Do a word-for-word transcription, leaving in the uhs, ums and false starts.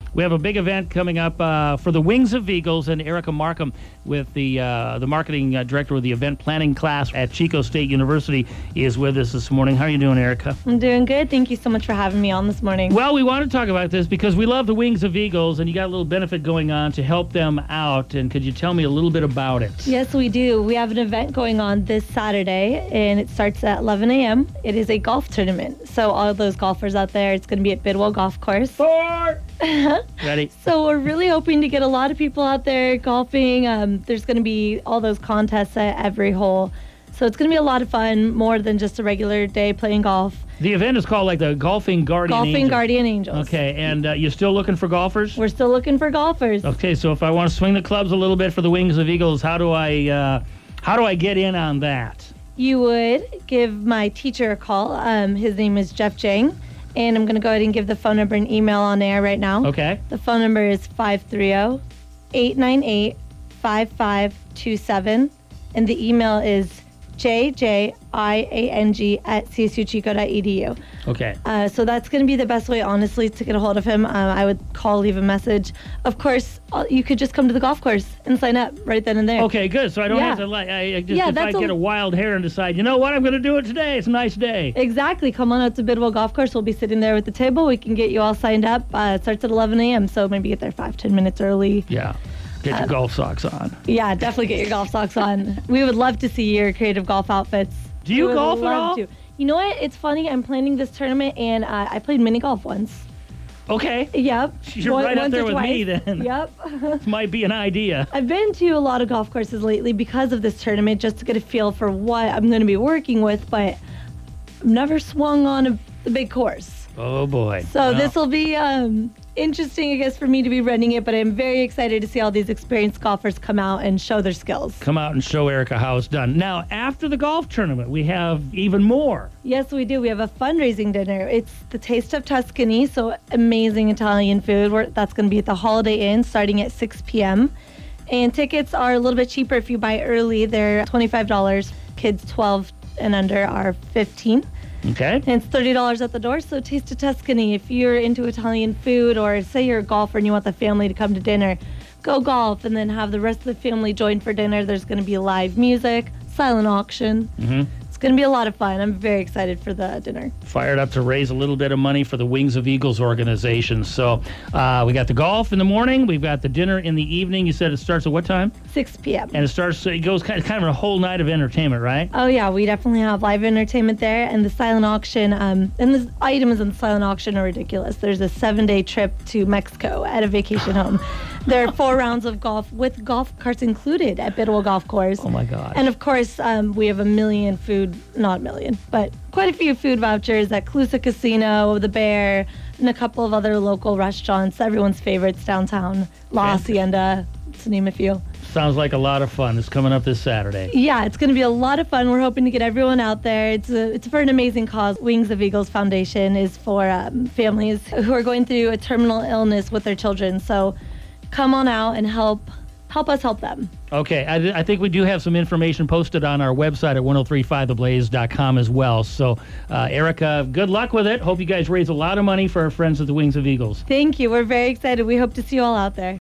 We have a big event coming up uh, for the Wings of Eagles, and Erica Markham, with the uh, the marketing uh, director of the event planning class at Chico State University, is with us this morning. How are you doing, Erica? I'm doing good. Thank you so much for having me on this morning. Well, we want to talk about this because we love the Wings of Eagles, and you got a little benefit going on to help them out. And could you tell me a little bit about it? Yes, we do. We have an event going on this Saturday, and it starts at eleven a.m. It is a golf tournament. So all those golfers out there, it's going to be at Bidwell Golf Course. Four. Ready? So we're really hoping to get a lot of people out there golfing. Um, there's going to be all those contests at every hole. So it's going to be a lot of fun, more than just a regular day playing golf. The event is called like the Golfing Guardian Golfing Angels. Guardian Angels. Okay, and uh, you're still looking for golfers? We're still looking for golfers. Okay, so if I want to swing the clubs a little bit for the Wings of Eagles, how do I uh, how do I get in on that? You would give my teacher a call. Um, his name is Jeff Jang. And I'm going to go ahead and give the phone number and email on air right now. Okay. The phone number is five three zero, eight nine eight, five five two seven. And the email is j j i a n g at c s u chico dot e d u. Okay. Uh, so that's going to be the best way, honestly, to get a hold of him. Um, I would call, leave a message. Of course, uh, you could just come to the golf course and sign up right then and there. Okay, good. So I don't Yeah. have to, like, I, I just, Yeah, if I that's get a- a wild hair and decide, you know what, I'm going to do it today. It's a nice day. Exactly. Come on out to Bidwell Golf Course. We'll be sitting there with the table. We can get you all signed up. Uh, it starts at eleven a.m., so maybe get there five, ten minutes early. Yeah. Get your Uh, golf socks on. Yeah, definitely get your golf socks on. We would love to see your creative golf outfits. Do you We would golf at love all? to. You know what? It's funny. I'm planning this tournament, and uh, I played mini golf once. Okay. Yep. You're One- right up once there or with me twice. then. Yep. This might be an idea. I've been to a lot of golf courses lately because of this tournament, just to get a feel for what I'm going to be working with, but I've never swung on a, a big course. Oh, boy. So Well, this will be um, interesting, I guess, for me to be running it, but I'm very excited to see all these experienced golfers come out and show their skills. come out and show Erica how it's done. Now, after the golf tournament, we have even more. Yes, we do. We have a fundraising dinner. It's the Taste of Tuscany, so amazing Italian food. We're, that's going to be at the Holiday Inn starting at six p.m. And tickets are a little bit cheaper if you buy early. They're twenty-five dollars. Kids twelve and under are fifteen dollars. Okay. And it's thirty dollars at the door. So Taste of Tuscany, if you're into Italian food, or say you're a golfer and you want the family to come to dinner, go golf and then have the rest of the family join for dinner. There's going to be live music, silent auction. Mm-hmm. It's going to be a lot of fun. I'm very excited for the dinner. Fired up to raise a little bit of money for the Wings of Eagles organization. So uh, we got the golf in the morning. We've got the dinner in the evening. You said it starts at what time? six p.m. And it starts, it goes kind of, kind of a whole night of entertainment, right? Oh, yeah, we definitely have live entertainment there. And the silent auction, um, and the items in the silent auction are ridiculous. There's a seven-day trip to Mexico at a vacation home. There are four rounds of golf with golf carts included at Bidwell Golf Course. Oh, my gosh. And of course, um, we have a million food, not a million, but quite a few food vouchers at Calusa Casino, The Bear, and a couple of other local restaurants, everyone's favorites downtown, La Fantastic. Hacienda, to name a few. Sounds like a lot of fun. It's coming up this Saturday. Yeah, it's going to be a lot of fun. We're hoping to get everyone out there. It's a, it's for an amazing cause. Wings of Eagles Foundation is for um, families who are going through a terminal illness with their children. So come on out and help help us help them. Okay, I, I think we do have some information posted on our website at ten thirty-five the blaze dot com as well. So, uh, Erica, good luck with it. Hope you guys raise a lot of money for our friends at the Wings of Eagles. Thank you. We're very excited. We hope to see you all out there.